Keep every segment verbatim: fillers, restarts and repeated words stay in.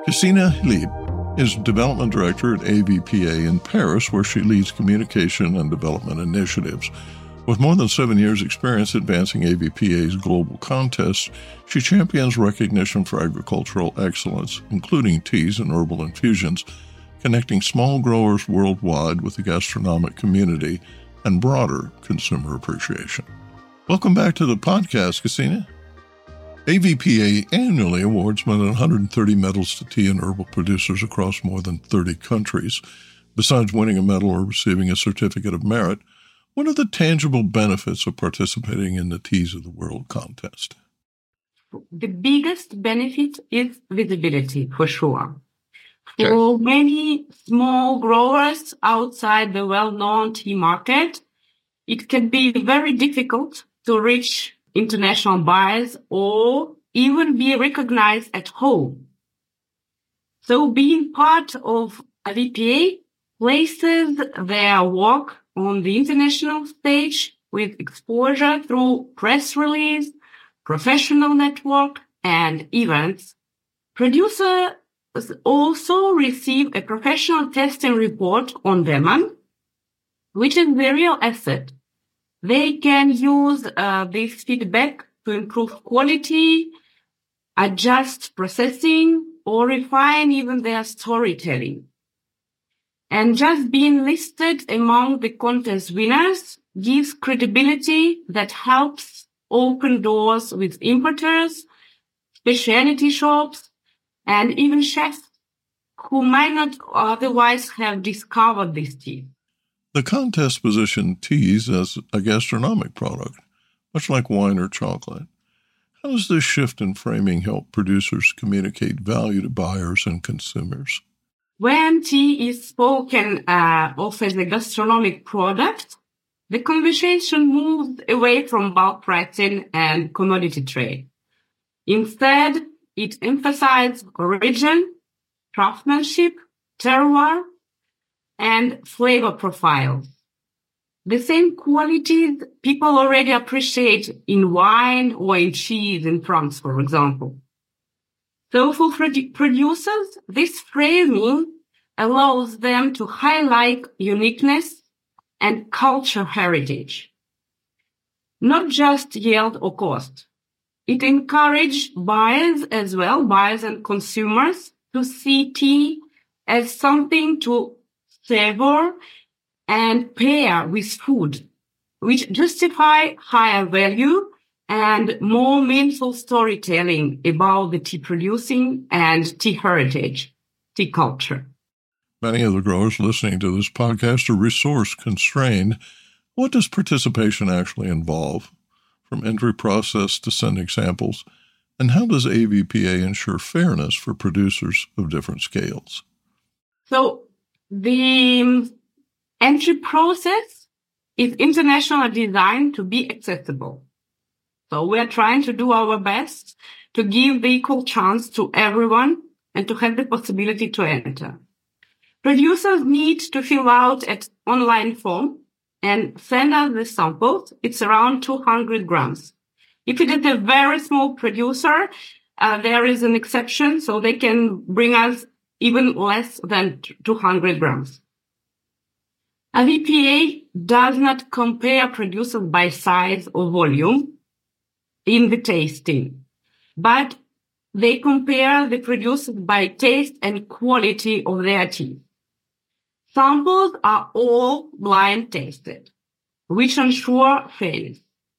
Gesine Lieb is Development Director at A V P A in Paris, where she leads communication and development initiatives. With more than seven years' experience advancing A V P A's global contests, she champions recognition for agricultural excellence, including teas and herbal infusions, connecting small growers worldwide with the gastronomic community and broader consumer appreciation. Welcome back to the podcast, Gesine. A V P A annually awards more than one hundred thirty medals to tea and herbal producers across more than thirty countries. Besides winning a medal or receiving a certificate of merit, what are the tangible benefits of participating in the Teas of the World contest? The biggest benefit is visibility, for sure. Okay. For many small growers outside the well-known tea market, it can be very difficult to reach international buyers or even be recognized at home. So being part of A V P A places their work on the international stage with exposure through press release, professional network, and events. Producers also receive a professional testing report on demand, which is the real asset. They can use uh, this feedback to improve quality, adjust processing, or refine even their storytelling. And just being listed among the contest winners gives credibility that helps open doors with importers, specialty shops, and even chefs who might not otherwise have discovered this tea. The contest positioned teas as a gastronomic product, much like wine or chocolate. How does this shift in framing help producers communicate value to buyers and consumers? When tea is spoken uh, of as a gastronomic product, the conversation moves away from bulk pricing and commodity trade. Instead, it emphasizes origin, craftsmanship, terroir, and flavor profiles. The same qualities people already appreciate in wine or in cheese in France, for example. So for produ- producers, this framing allows them to highlight uniqueness and culture heritage, not just yield or cost. It encourages buyers as well, buyers and consumers, to see tea as something to savor and pair with food, which justify higher value and more meaningful storytelling about the tea producing and tea heritage, tea culture. Many of the growers listening to this podcast are resource constrained. What does participation actually involve, from entry process to sending samples? And how does A V P A ensure fairness for producers of different scales? So the entry process is internationally designed to be accessible. So we are trying to do our best to give the equal chance to everyone and to have the possibility to enter. Producers need to fill out an online form and send us the samples. It's around two hundred grams. If it is a very small producer, uh, there is an exception, so they can bring us even less than two hundred grams. A V P A does not compare producers by size or volume in the tasting, but they compare the producers by taste and quality of their tea. Samples are all blind tasted, which ensure fairness.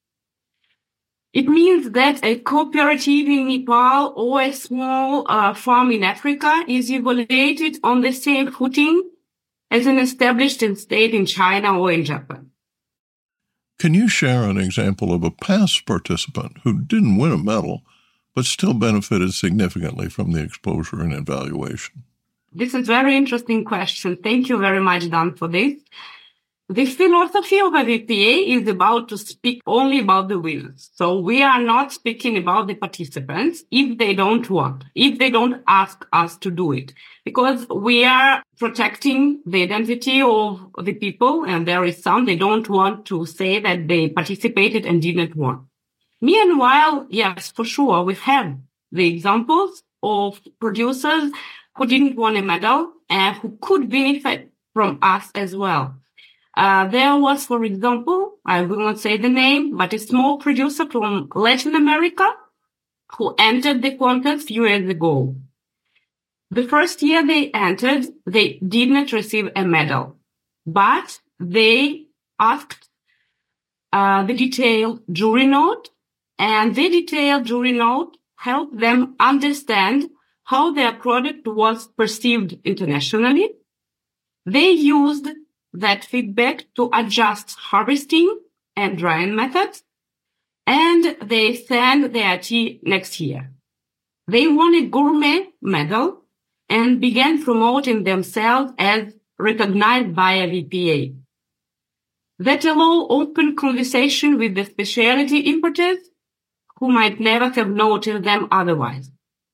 It means that a cooperative in Nepal or a small uh, farm in Africa is evaluated on the same footing as an established estate in China or in Japan. Can you share an example of a past participant who didn't win a medal, but still benefited significantly from the exposure and evaluation? This is a very interesting question. Thank you very much, Dan, for this. The philosophy of A V P A is about to speak only about the winners. So we are not speaking about the participants if they don't want, if they don't ask us to do it, because we are protecting the identity of the people, and there is some they don't want to say that they participated and didn't want. Meanwhile, yes, for sure, we have the examples of producers who didn't win a medal and who could benefit from us as well. Uh, there was, for example, I will not say the name, but a small producer from Latin America who entered the contest a few years ago. The first year they entered, they did not receive a medal, but they asked uh, the detailed jury note, and the detailed jury note helped them understand how their product was perceived internationally. They used that feedback to adjust harvesting and drying methods, and they sent their tea next year. They won a gourmet medal and began promoting themselves as recognized by a V P A. That allowed open conversation with the specialty importers who might never have noticed them otherwise.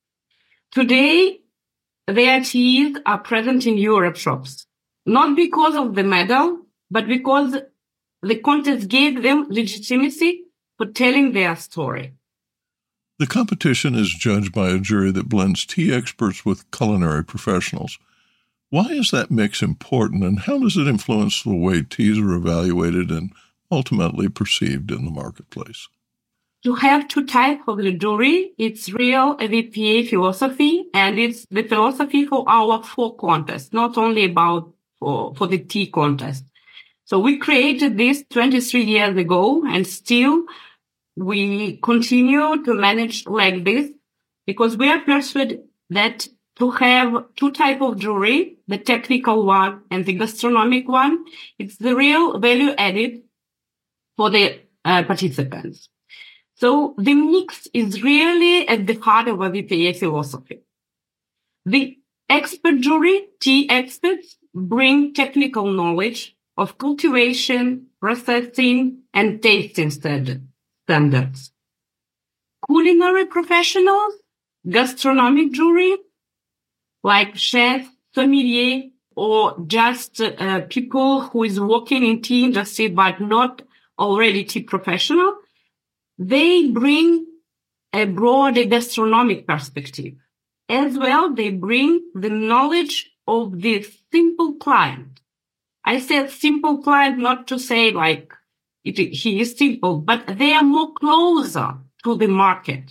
Today, their teas are present in Europe shops, not because of the medal, but because the contest gave them legitimacy for telling their story. The competition is judged by a jury that blends tea experts with culinary professionals. Why is that mix important, and how does it influence the way teas are evaluated and ultimately perceived in the marketplace? To have two types of the jury, it's real V P A philosophy, and it's the philosophy for our four contests, not only about for, for the tea contest. So we created this twenty-three years ago, and still we continue to manage like this because we are persuaded that to have two types of jury, the technical one and the gastronomic one, it's the real value added for the uh, participants. So the mix is really at the heart of a V P A philosophy. The expert jury, tea experts, bring technical knowledge of cultivation, processing, and tasting standards. Standards. Culinary professionals, gastronomic jury, like chefs, sommelier, or just uh, people who is working in tea industry but not already tea professional, they bring a broader gastronomic perspective. As well, they bring the knowledge of the simple client. I said simple client not to say like It, he is simple, but they are more closer to the market.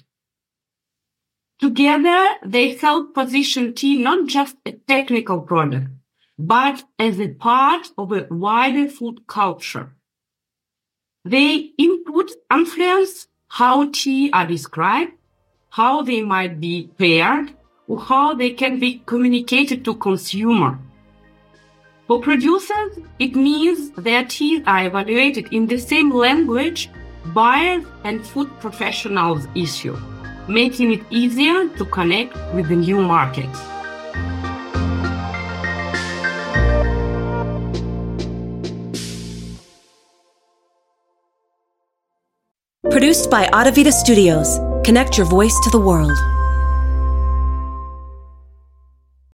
Together, they help position tea not just a technical product, but as a part of a wider food culture. They input influence how tea are described, how they might be paired, or how they can be communicated to consumer. For producers, it means their teas are evaluated in the same language buyers and food professionals issue, making it easier to connect with the new markets. Produced by Adavita Studios. Connect your voice to the world.